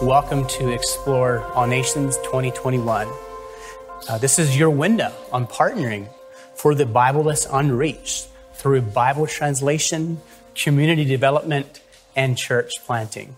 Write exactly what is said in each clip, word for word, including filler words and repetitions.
Welcome to Explore All Nations twenty twenty-one. Uh, this is your window on partnering for the Bible that's unreached through Bible translation, community development, and church planting.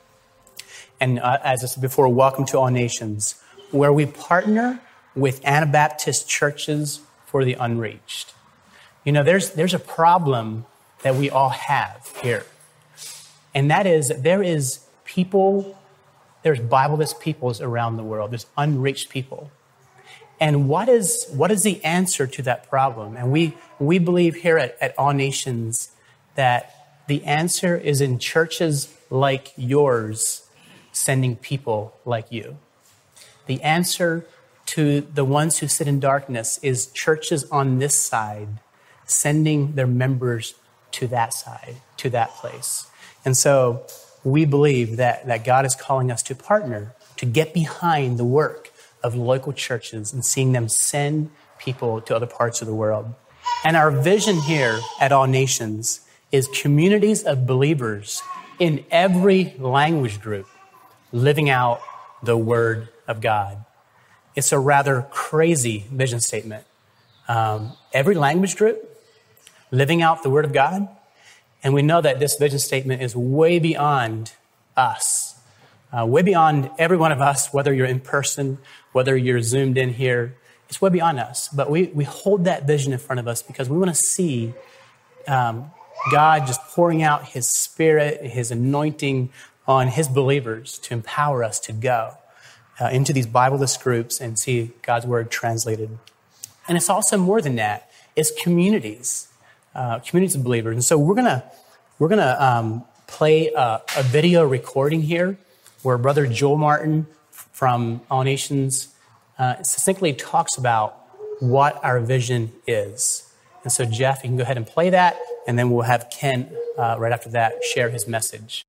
And uh, as I said before, welcome to All Nations, where we partner with Anabaptist churches for the unreached. You know, there's there's a problem that we all have here, and that is that there is people, there's Bible-less peoples around the world. There's unreached people. And what is what is the answer to that problem? And we we believe here at, at All Nations that the answer is in churches like yours sending people like you. The answer to the ones who sit in darkness is churches on this side sending their members to that side, to that place. And so we believe that, that God is calling us to partner, to get behind the work of local churches and seeing them send people to other parts of the world. And our vision here at All Nations is communities of believers in every language group living out the Word of God. It's a rather crazy vision statement. Um, every language group living out the Word of God. And we know that this vision statement is way beyond us, uh, way beyond every one of us, whether you're in person, whether you're zoomed in here. It's way beyond us. But we, we hold that vision in front of us because we want to see um, God just pouring out His Spirit, His anointing on His believers to empower us to go uh, into these Bible-less groups and see God's Word translated. And it's also more than that. It's communities. Uh, communities of believers. And so we're gonna we're gonna um, play a, a video recording here where Brother Joel Martin from All Nations uh, succinctly talks about what our vision is. And so Jeff, you can go ahead and play that, and then we'll have Ken uh, right after that share his message.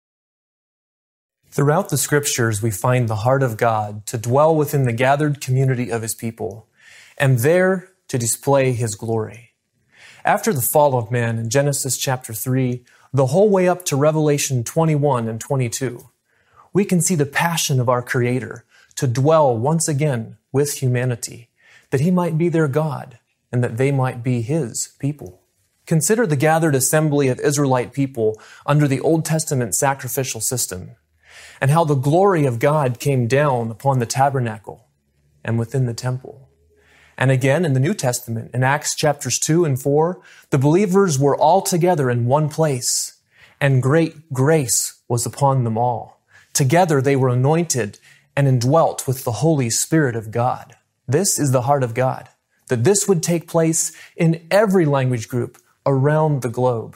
Throughout the scriptures, we find the heart of God to dwell within the gathered community of His people, and there to display His glory. After the fall of man in Genesis chapter three, the whole way up to Revelation twenty-one and twenty-two, we can see the passion of our Creator to dwell once again with humanity, that He might be their God and that they might be His people. Consider the gathered assembly of Israelite people under the Old Testament sacrificial system, and how the glory of God came down upon the tabernacle and within the temple. And again, in the New Testament, in Acts chapters two and four, the believers were all together in one place, and great grace was upon them all. Together they were anointed and indwelt with the Holy Spirit of God. This is the heart of God, that this would take place in every language group around the globe.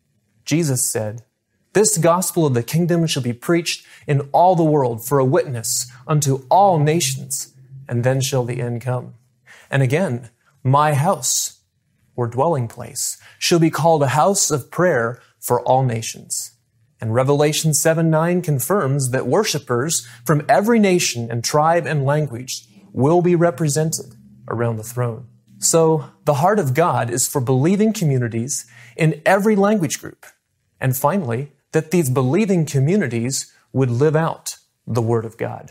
Jesus said, "This gospel of the kingdom shall be preached in all the world for a witness unto all nations, and then shall the end come." And again, my house, or dwelling place, shall be called a house of prayer for all nations. And Revelation seven nine confirms that worshipers from every nation and tribe and language will be represented around the throne. So the heart of God is for believing communities in every language group. And finally, that these believing communities would live out the Word of God.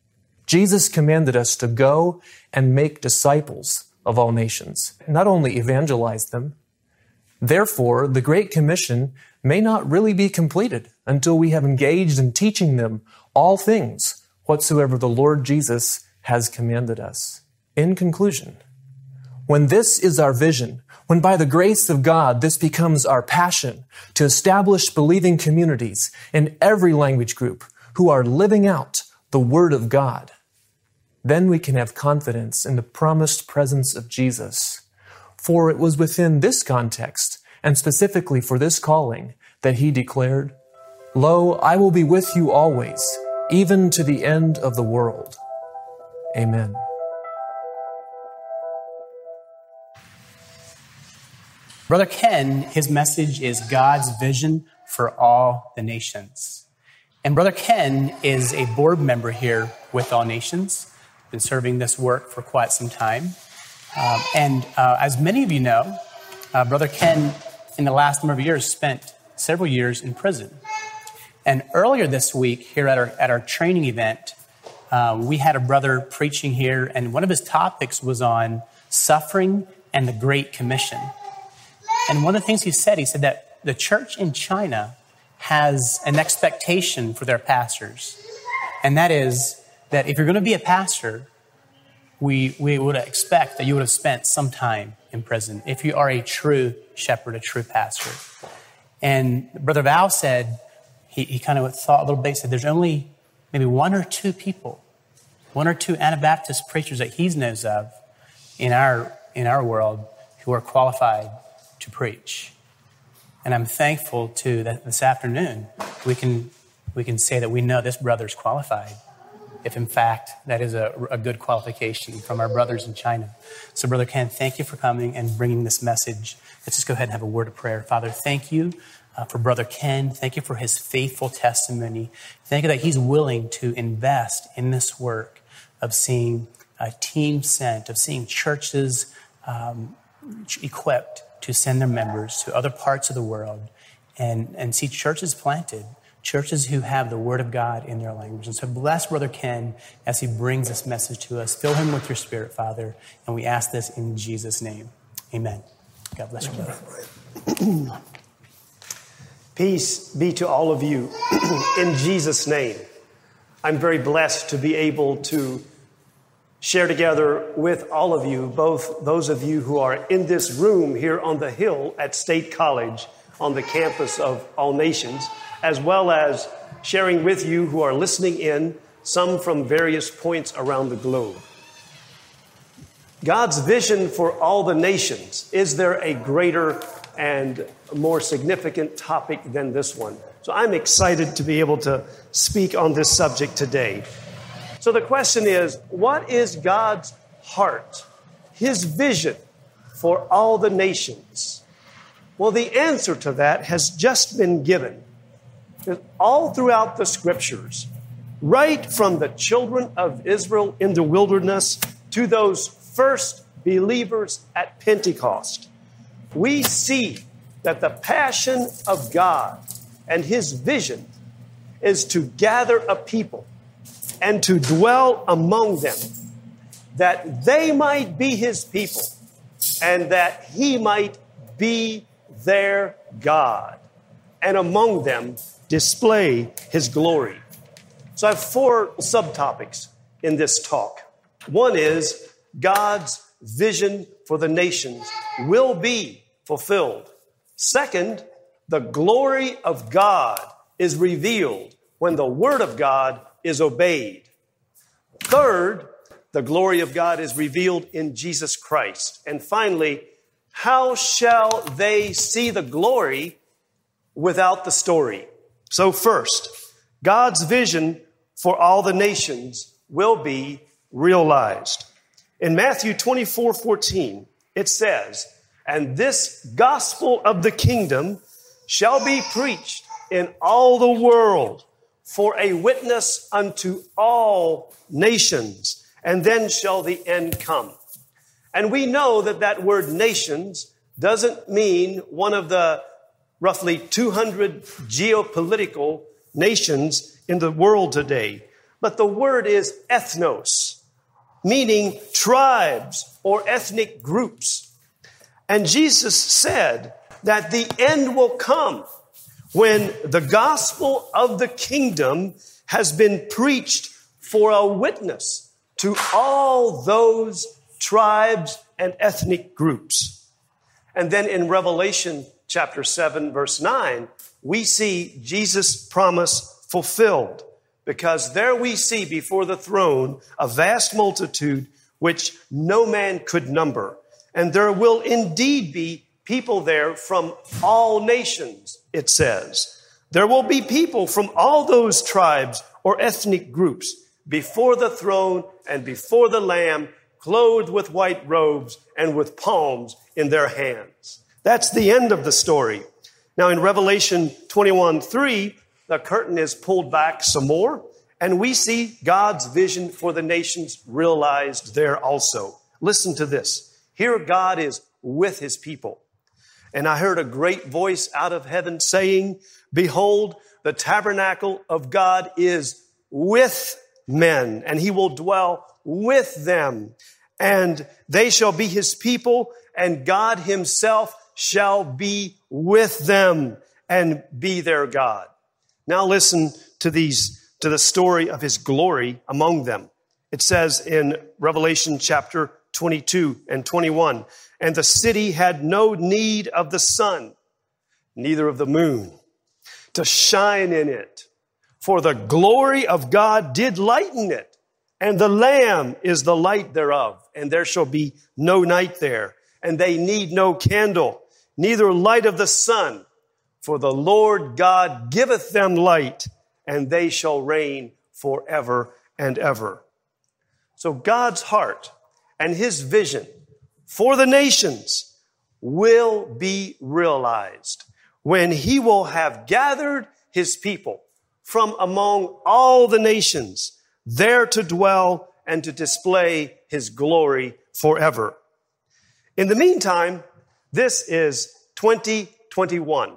Jesus commanded us to go and make disciples of all nations, not only evangelize them. Therefore, the Great Commission may not really be completed until we have engaged in teaching them all things whatsoever the Lord Jesus has commanded us. In conclusion, when this is our vision, when by the grace of God this becomes our passion to establish believing communities in every language group who are living out the Word of God, then we can have confidence in the promised presence of Jesus. For it was within this context, and specifically for this calling, that He declared, "Lo, I will be with you always, even to the end of the world." Amen. Brother Ken, his message is God's vision for all the nations. And Brother Ken is a board member here with All Nations, been serving this work for quite some time. Um, and uh, as many of you know, uh, Brother Ken, in the last number of years, spent several years in prison. And earlier this week, here at our, at our training event, uh, we had a brother preaching here, and one of his topics was on suffering and the Great Commission. And one of the things he said, he said that the church in China has an expectation for their pastors. And that is that if you're going to be a pastor, we, we would expect that you would have spent some time in prison if you are a true shepherd, a true pastor. And Brother Val said, he, he kind of thought a little bit, said there's only maybe one or two people, one or two Anabaptist preachers that he knows of in our, in our world who are qualified to preach. And I'm thankful to that this afternoon we can we can say that we know this brother's qualified, if in fact that is a, a good qualification from our brothers in China. So Brother Ken, thank you for coming and bringing this message. Let's just go ahead and have a word of prayer. Father, thank you uh, for Brother Ken. Thank you for his faithful testimony. Thank you that he's willing to invest in this work of seeing a team sent, of seeing churches um, equipped to send their members to other parts of the world and, and see churches planted, churches who have the Word of God in their language. And so bless Brother Ken as he brings this message to us. Fill him with your Spirit, Father, and we ask this in Jesus' name. Amen. God bless you, brother. Peace be to all of you in Jesus' name. I'm very blessed to be able to share together with all of you, both those of you who are in this room here on the Hill at State College on the campus of All Nations, as well as sharing with you who are listening in, some from various points around the globe. God's vision for all the nations. Is there a greater and more significant topic than this one? So I'm excited to be able to speak on this subject today. So the question is, what is God's heart, his vision for all the nations? Well, the answer to that has just been given. All throughout the scriptures, right from the children of Israel in the wilderness to those first believers at Pentecost, we see that the passion of God and his vision is to gather a people and to dwell among them, that they might be his people and that he might be their God, and among them display his glory. So I have four subtopics in this talk. One is God's vision for the nations will be fulfilled. Second, the glory of God is revealed when the word of God is obeyed. Third, the glory of God is revealed in Jesus Christ. And finally, how shall they see the glory without the story? So first, God's vision for all the nations will be realized. In Matthew twenty-four fourteen, it says, "And this gospel of the kingdom shall be preached in all the world for a witness unto all nations, and then shall the end come." And we know that that word nations doesn't mean one of the roughly two hundred geopolitical nations in the world today, but the word is ethnos, meaning tribes or ethnic groups. And Jesus said that the end will come when the gospel of the kingdom has been preached for a witness to all those tribes and ethnic groups. And then in Revelation chapter seven, verse nine, we see Jesus' promise fulfilled, because there we see before the throne a vast multitude which no man could number. And there will indeed be people there from all nations, it says. There will be people from all those tribes or ethnic groups before the throne and before the Lamb, clothed with white robes and with palms in their hands. That's the end of the story. Now in Revelation twenty-one three, the curtain is pulled back some more, and we see God's vision for the nations realized there also. Listen to this. Here God is with his people. And I heard a great voice out of heaven saying, "Behold, the tabernacle of God is with men, and he will dwell with them, and they shall be his people, and God himself shall be with them and be their God. Now listen to these, to the story of his glory among them. It says in Revelation chapter twenty-two and twenty-one, and the city had no need of the sun, neither of the moon, to shine in it. For the glory of God did lighten it, and the Lamb is the light thereof. And there shall be no night there, and they need no candle, neither light of the sun. For the Lord God giveth them light, and they shall reign forever and ever. So God's heart and his vision for the nations will be realized when he will have gathered his people from among all the nations, there to dwell and to display his glory forever. In the meantime, this is twenty twenty-one.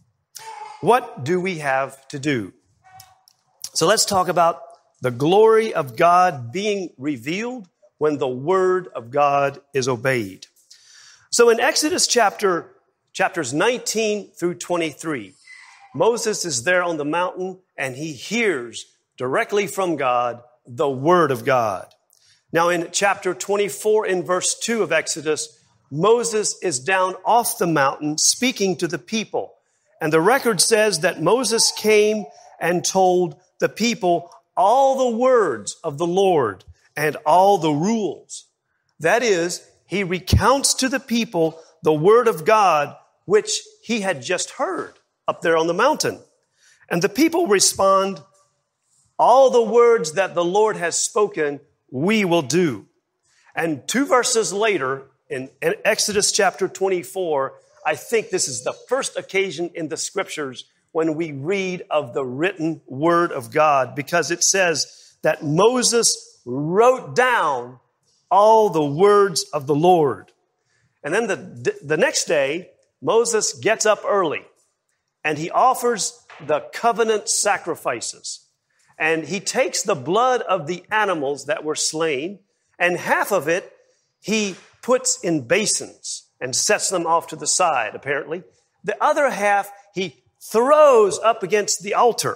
What do we have to do? So let's talk about the glory of God being revealed when the word of God is obeyed. So in Exodus chapter, chapters nineteen through twenty-three, Moses is there on the mountain and he hears directly from God the word of God. Now in chapter twenty-four in verse two of Exodus, Moses is down off the mountain speaking to the people. And the record says that Moses came and told the people all the words of the Lord and all the rules. That is, he recounts to the people the word of God, which he had just heard up there on the mountain. And the people respond, all the words that the Lord has spoken, we will do. And two verses later, in Exodus chapter twenty-four, I think this is the first occasion in the scriptures when we read of the written word of God, because it says that Moses wrote down all the words of the Lord. And then the, the next day, Moses gets up early and he offers the covenant sacrifices. And he takes the blood of the animals that were slain, and half of it he puts in basins and sets them off to the side, apparently. The other half he throws up against the altar.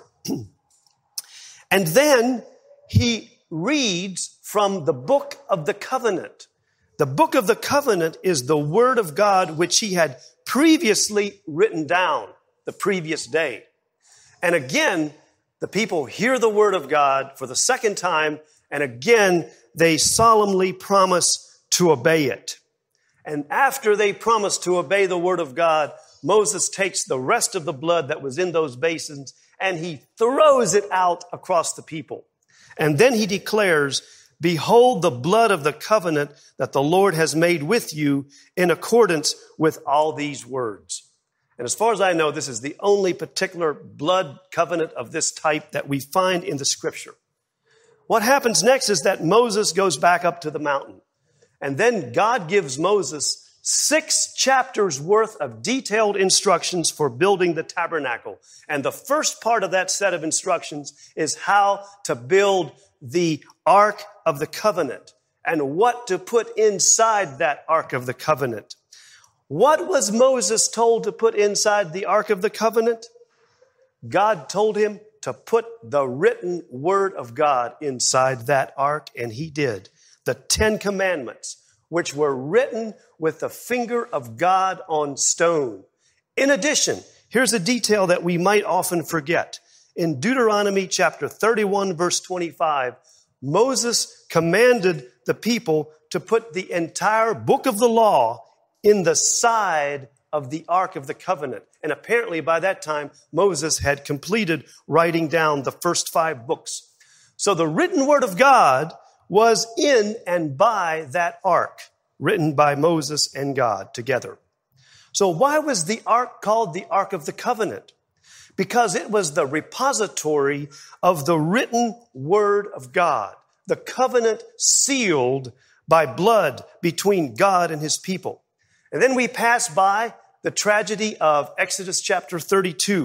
And then he reads from the book of the covenant. The book of the covenant is the word of God which he had previously written down the previous day. And again, the people hear the word of God for the second time, and again, they solemnly promise to obey it. And after they promise to obey the word of God, Moses takes the rest of the blood that was in those basins and he throws it out across the people. And then he declares, behold the blood of the covenant that the Lord has made with you in accordance with all these words. And as far as I know, this is the only particular blood covenant of this type that we find in the scripture. What happens next is that Moses goes back up to the mountain. And then God gives Moses six chapters worth of detailed instructions for building the tabernacle. And the first part of that set of instructions is how to build the Ark of the Covenant and what to put inside that Ark of the Covenant. What was Moses told to put inside the Ark of the Covenant? God told him to put the written word of God inside that ark, and he did. The Ten Commandments, which were written with the finger of God on stone. In addition, here's a detail that we might often forget. In Deuteronomy chapter thirty-one, verse twenty-five, Moses commanded the people to put the entire book of the law in the side of the Ark of the Covenant. And apparently by that time, Moses had completed writing down the first five books. So the written word of God was in and by that ark, written by Moses and God together. So why was the ark called the Ark of the Covenant? Because it was the repository of the written word of God, the covenant sealed by blood between God and his people. And then we pass by the tragedy of Exodus chapter thirty-two,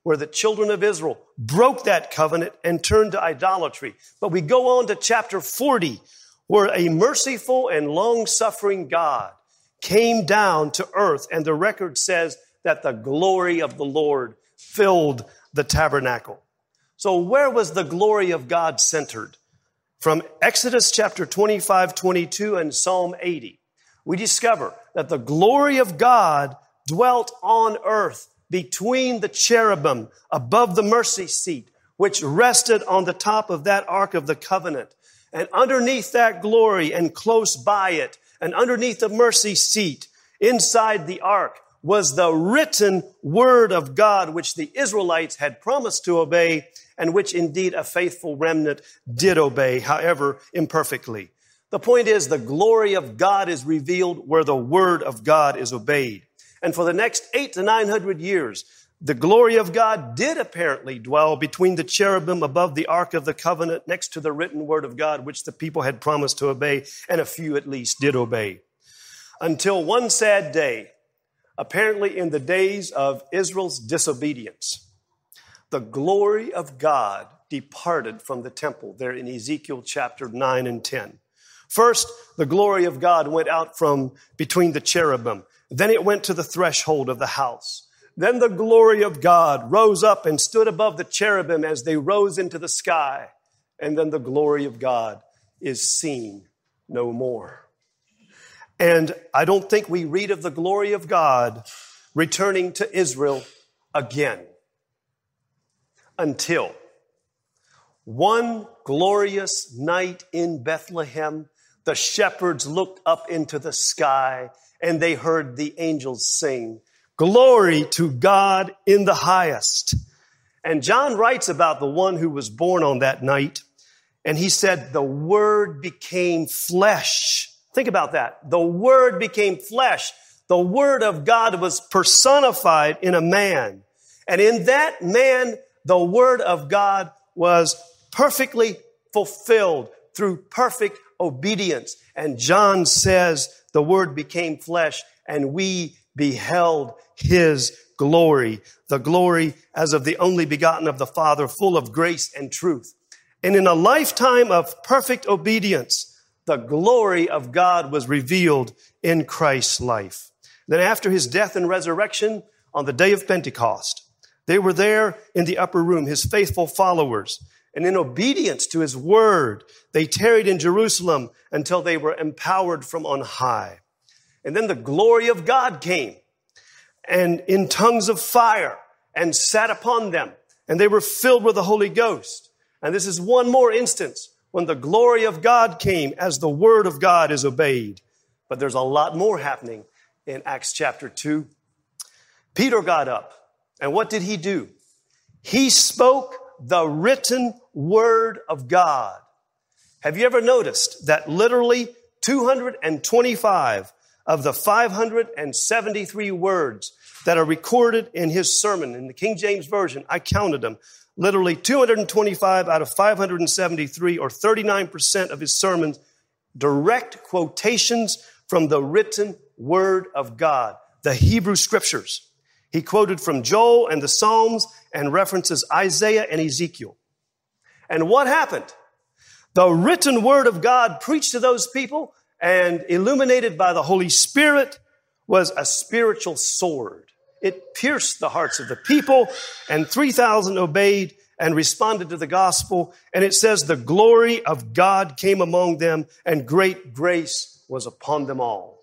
where the children of Israel broke that covenant and turned to idolatry. But we go on to chapter forty, where a merciful and long-suffering God came down to earth, and the record says that the glory of the Lord filled the tabernacle. So where was the glory of God centered? From Exodus chapter twenty-five, twenty-two and Psalm eighty, we discover that the glory of God dwelt on earth between the cherubim above the mercy seat, which rested on the top of that Ark of the Covenant. And underneath that glory and close by it, and underneath the mercy seat, inside the ark, was the written word of God, which the Israelites had promised to obey, and which indeed a faithful remnant did obey, however imperfectly. The point is, the glory of God is revealed where the word of God is obeyed. And for the next eight to nine hundred years, the glory of God did apparently dwell between the cherubim above the Ark of the Covenant, next to the written word of God, which the people had promised to obey, and a few at least did obey. Until one sad day, apparently in the days of Israel's disobedience, the glory of God departed from the temple there in Ezekiel chapter nine and ten. First, the glory of God went out from between the cherubim. Then it went to the threshold of the house. Then the glory of God rose up and stood above the cherubim as they rose into the sky. And then the glory of God is seen no more. And I don't think we read of the glory of God returning to Israel again until one glorious night in Bethlehem, the shepherds looked up into the sky and they heard the angels sing, "Glory to God in the highest." And John writes about the one who was born on that night, and he said, the Word became flesh. Think about that. The Word became flesh. The Word of God was personified in a man. And in that man, the Word of God was perfectly fulfilled through perfect obedience. And John says the Word became flesh, and we beheld His glory, the glory as of the only begotten of the Father, full of grace and truth. And in a lifetime of perfect obedience, the glory of God was revealed in Christ's life. Then after His death and resurrection on the day of Pentecost, they were there in the upper room, His faithful followers. And in obedience to His word, they tarried in Jerusalem until they were empowered from on high. And then the glory of God came, and in tongues of fire, and sat upon them. And they were filled with the Holy Ghost. And this is one more instance when the glory of God came as the word of God is obeyed. But there's a lot more happening in Acts chapter two. Peter got up, and what did he do? He spoke the written word of God. Have you ever noticed that literally two hundred twenty-five of the five hundred seventy-three words that are recorded in his sermon in the King James Version, I counted them, literally two hundred twenty-five out of five hundred seventy-three, or thirty-nine percent of his sermons, direct quotations from the written word of God, the Hebrew scriptures. He quoted from Joel and the Psalms and references Isaiah and Ezekiel. And what happened? The written word of God preached to those people and illuminated by the Holy Spirit was a spiritual sword. It pierced the hearts of the people, and three thousand obeyed and responded to the gospel. And it says the glory of God came among them, and great grace was upon them all.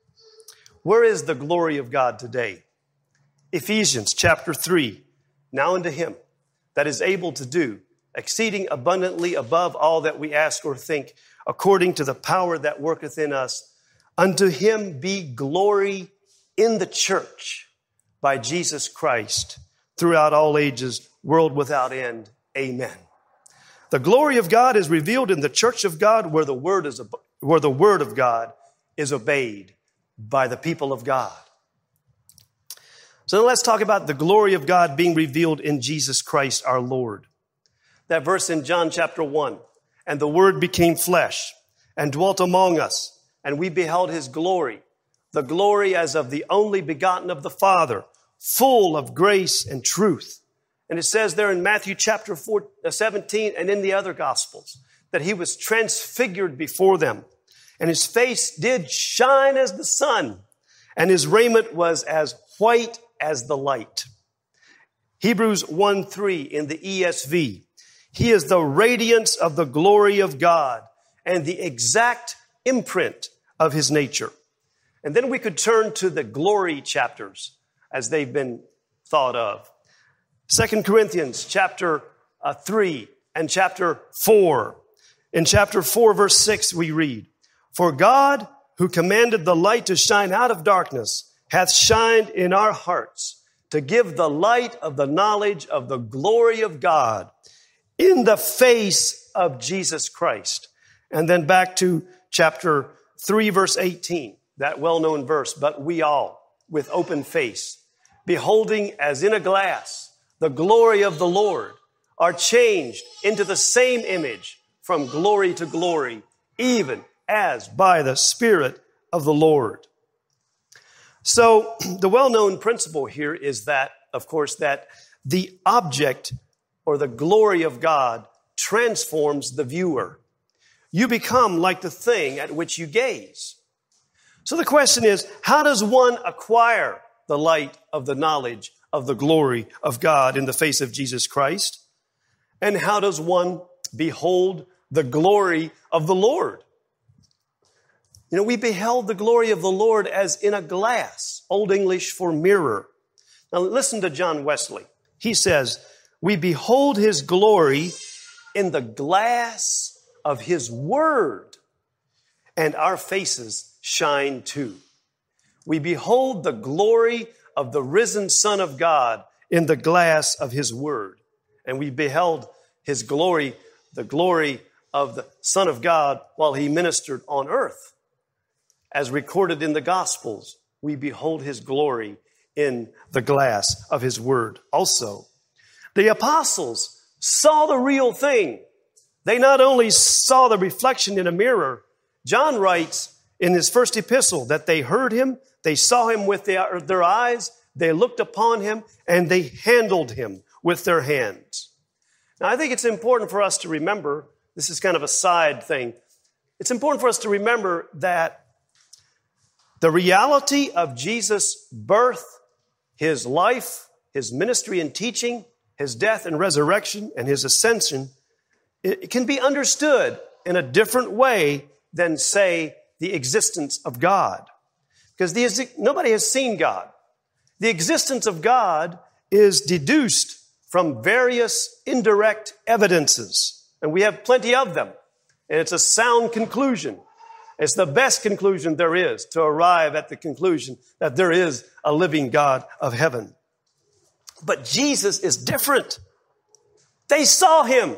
Where is the glory of God today? Ephesians chapter three, now unto Him that is able to do exceeding abundantly above all that we ask or think, according to the power that worketh in us. Unto Him be glory in the church by Jesus Christ throughout all ages, world without end. Amen. The glory of God is revealed in the church of God where the word is, where the word of God is obeyed by the people of God. So now let's talk about the glory of God being revealed in Jesus Christ our Lord. That verse in John chapter one, and the Word became flesh and dwelt among us, and we beheld His glory, the glory as of the only begotten of the Father, full of grace and truth. And it says there in Matthew chapter four, uh, seventeen and in the other Gospels that he was transfigured before them. And his face did shine as the sun, and his raiment was as white as the light. Hebrews one three in the E S V. He is the radiance of the glory of God and the exact imprint of his nature. And then we could turn to the glory chapters as they've been thought of. Second Corinthians chapter uh, three and chapter four. In chapter four, verse six, we read, "For God, who commanded the light to shine out of darkness, hath shined in our hearts to give the light of the knowledge of the glory of God in the face of Jesus Christ." And then back to chapter three, verse eighteen, that well-known verse, "But we all, with open face, beholding as in a glass the glory of the Lord, are changed into the same image from glory to glory, even as by the Spirit of the Lord." So the well-known principle here is that, of course, that the object or the glory of God transforms the viewer. You become like the thing at which you gaze. So the question is, how does one acquire the light of the knowledge of the glory of God in the face of Jesus Christ? And how does one behold the glory of the Lord? You know, we beheld the glory of the Lord as in a glass, Old English for mirror. Now listen to John Wesley. He says, "We behold his glory in the glass of his word, and our faces shine too." We behold the glory of the risen Son of God in the glass of his word. And we beheld his glory, the glory of the Son of God while he ministered on earth. As recorded in the Gospels, we behold his glory in the glass of his word also. The apostles saw the real thing. They not only saw the reflection in a mirror, John writes in his first epistle that they heard him, they saw him with their, their eyes, they looked upon him, and they handled him with their hands. Now, I think it's important for us to remember, this is kind of a side thing, it's important for us to remember that the reality of Jesus' birth, his life, his ministry and teaching, his death and resurrection, and his ascension, it can be understood in a different way than, say, the existence of God. Because the, nobody has seen God. The existence of God is deduced from various indirect evidences. And we have plenty of them. And it's a sound conclusion. It's the best conclusion there is to arrive at the conclusion that there is a living God of heaven. But Jesus is different. They saw him.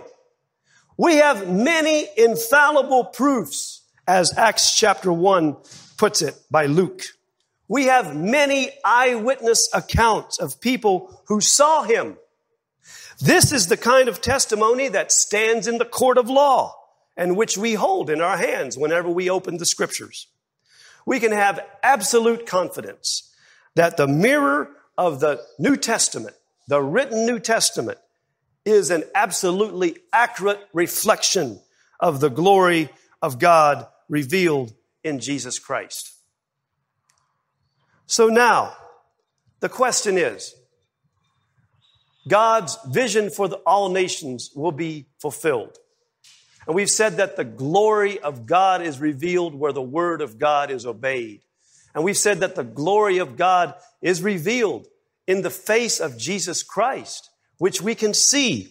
We have many infallible proofs, as Acts chapter one puts it by Luke. We have many eyewitness accounts of people who saw him. This is the kind of testimony that stands in the court of law and which we hold in our hands whenever we open the scriptures. We can have absolute confidence that the mirror of the New Testament, the written New Testament, is an absolutely accurate reflection of the glory of God revealed in Jesus Christ. So now, the question is, God's vision for the, all nations will be fulfilled. And we've said that the glory of God is revealed where the word of God is obeyed. And we've said that the glory of God is revealed in the face of Jesus Christ, which we can see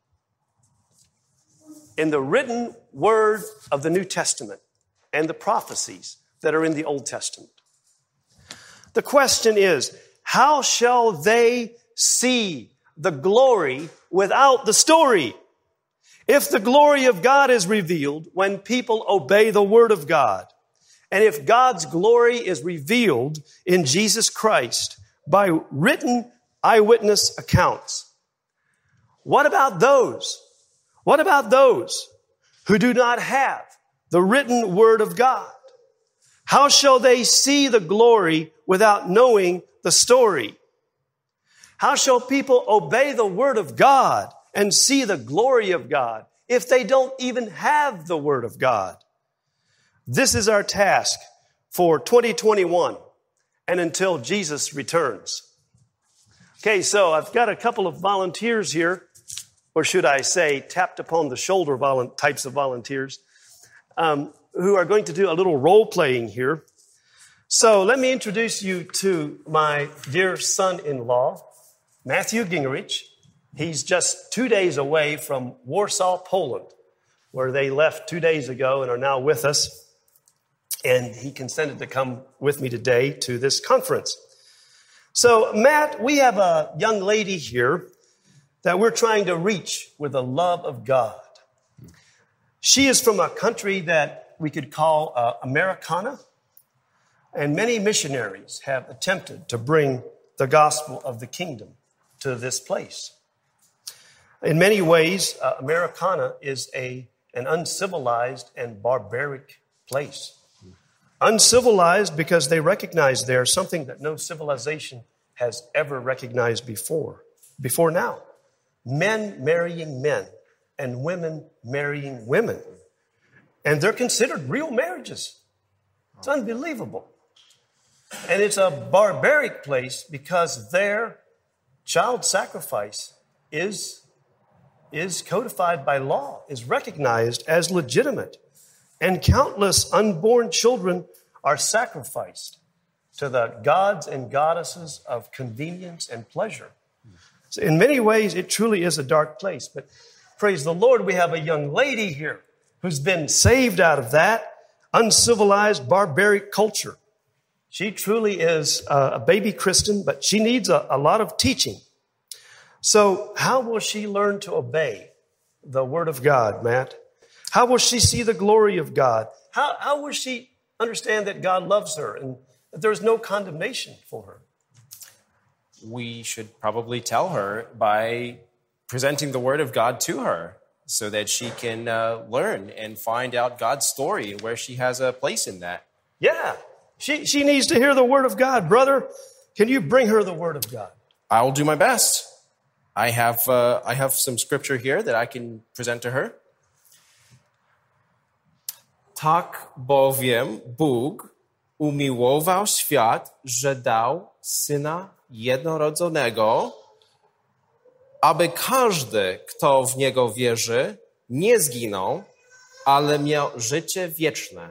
in the written word of the New Testament and the prophecies that are in the Old Testament. The question is, how shall they see the glory without the story? If the glory of God is revealed when people obey the word of God, and if God's glory is revealed in Jesus Christ by written eyewitness accounts, what about those? What about those who do not have the written word of God? How shall they see the glory without knowing the story? How shall people obey the word of God and see the glory of God if they don't even have the word of God? This is our task for twenty twenty-one and until Jesus returns. Okay, so I've got a couple of volunteers here, or should I say tapped upon the shoulder volu- types of volunteers, um, who are going to do a little role playing here. So let me introduce you to my dear son-in-law, Matthew Gingerich. He's just two days away from Warsaw, Poland, where they left two days ago and are now with us. And he consented to come with me today to this conference. So, Matt, we have a young lady here that we're trying to reach with the love of God. She is from a country that we could call uh, Americana, and many missionaries have attempted to bring the gospel of the kingdom to this place. In many ways, uh, Americana is a an uncivilized and barbaric place. Uncivilized because they recognize there something that no civilization has ever recognized before, before now. Men marrying men and women marrying women. And they're considered real marriages. It's unbelievable. And it's a barbaric place because their child sacrifice is, is codified by law, is recognized as legitimate. And countless unborn children are sacrificed to the gods and goddesses of convenience and pleasure. So in many ways, it truly is a dark place. But praise the Lord, we have a young lady here who's been saved out of that uncivilized, barbaric culture. She truly is a baby Christian, but she needs a, a lot of teaching. So how will she learn to obey the word of God, Matt? How will she see the glory of God? How, how will she understand that God loves her and that there is no condemnation for her? We should probably tell her by presenting the word of God to her so that she can uh, learn and find out God's story and where she has a place in that. Yeah, she, she needs to hear the word of God. Brother, can you bring her the word of God? I will do my best. I have, uh, I have some scripture here that I can present to her. Tak bowiem Bóg umiłował świat, że dał Syna jednorodzonego, aby każdy, kto w Niego wierzy, nie zginął, ale miał życie wieczne.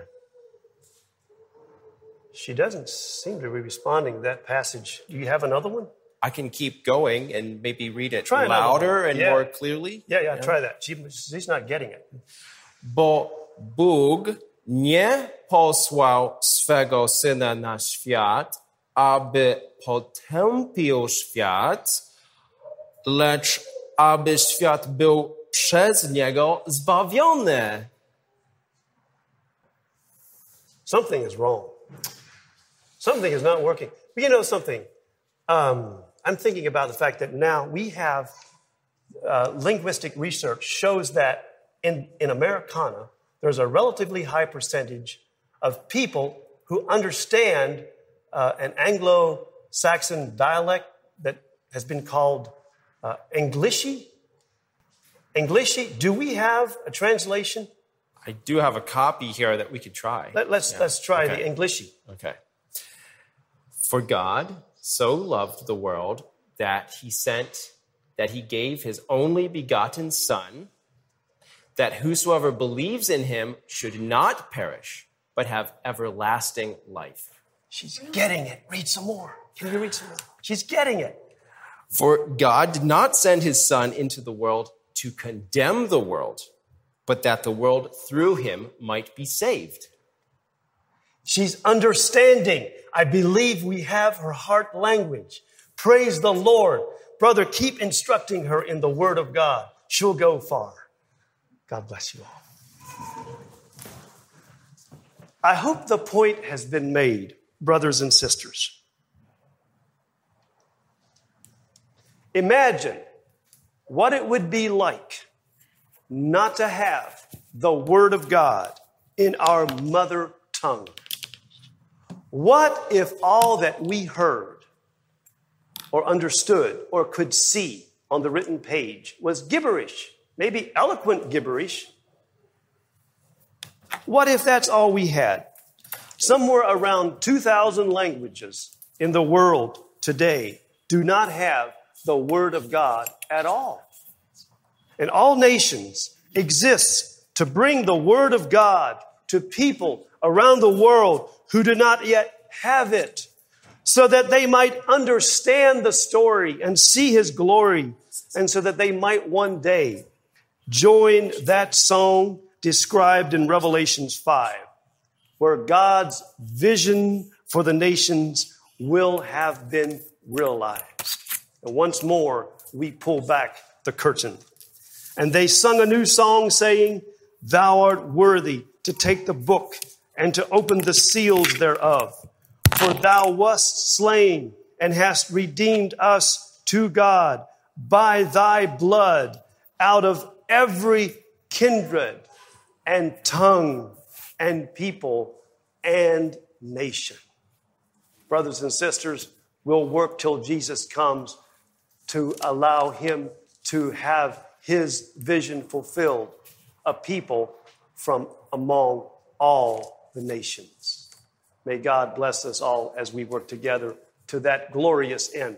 She doesn't seem to be responding to that passage. Do you have another one? I can keep going and maybe read it Try louder and yeah. more clearly. Yeah, yeah, try that. She, she's not getting it. Bo Bóg nie posłał swego Syna na świat, aby potępił świat, lecz aby świat był przez Niego zbawiony. Something is wrong. Something is not working. But you know something? Um, I'm thinking about the fact that now we have uh, linguistic research shows that in, in Americana, there's a relatively high percentage of people who understand uh, an Anglo-Saxon dialect that has been called uh, Englishy. Englishy. Do we have a translation? I do have a copy here that we could try. Let, let's, Yeah. let's try Okay. the Englishy. Okay. For God so loved the world that he sent, that he gave his only begotten Son, that whosoever believes in him should not perish, but have everlasting life. She's getting it. Read some more. Can you read some more? She's getting it. For God did not send his Son into the world to condemn the world, but that the world through him might be saved. She's understanding. I believe we have her heart language. Praise the Lord. Brother, keep instructing her in the word of God. She'll go far. God bless you all. I hope the point has been made, brothers and sisters. Imagine what it would be like not to have the Word of God in our mother tongue. What if all that we heard or understood or could see on the written page was gibberish, maybe eloquent gibberish. What if that's all we had? Somewhere around two thousand languages in the world today do not have the Word of God at all. And all nations exist to bring the Word of God to people around the world who do not yet have it, so that they might understand the story and see His glory, and so that they might one day join that song described in Revelations five, where God's vision for the nations will have been realized. And once more, we pull back the curtain. And they sung a new song saying, "Thou art worthy to take the book and to open the seals thereof. For thou wast slain and hast redeemed us to God by thy blood out of every kindred and tongue and people and nation." Brothers and sisters, we'll work till Jesus comes to allow Him to have His vision fulfilled, a people from among all the nations. May God bless us all as we work together to that glorious end.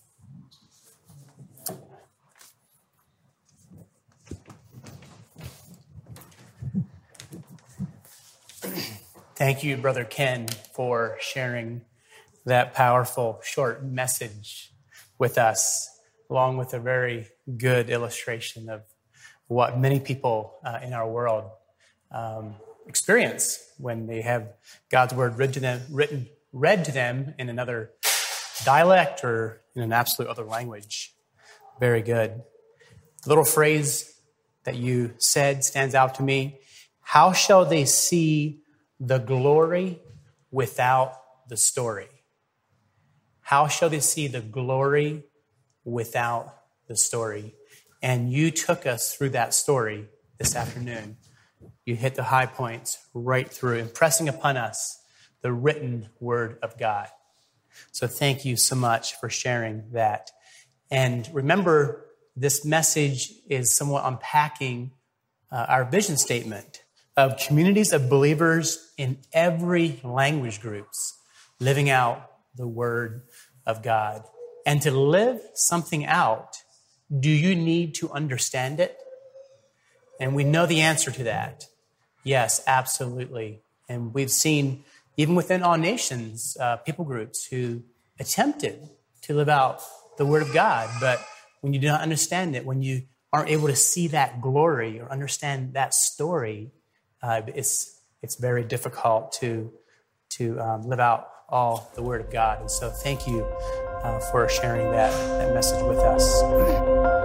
Thank you, Brother Ken, for sharing that powerful short message with us, along with a very good illustration of what many people uh, in our world um, experience when they have God's word read to them, written, read to them in another dialect or in an absolute other language. Very good. The little phrase that you said stands out to me. How shall they see the glory without the story? How shall they see the glory without the story? And you took us through that story this afternoon. You hit the high points right through, impressing upon us the written word of God. So thank you so much for sharing that. And remember, this message is somewhat unpacking uh, our vision statement of communities of believers in every language groups living out the word of God. And to live something out, do you need to understand it? And we know the answer to that. Yes, absolutely. And we've seen, even within all nations, uh, people groups who attempted to live out the word of God. But when you do not understand it, when you aren't able to see that glory or understand that story, uh, it's it's very difficult to, to um, live out all the word of God. And so thank you uh, for sharing that, that message with us.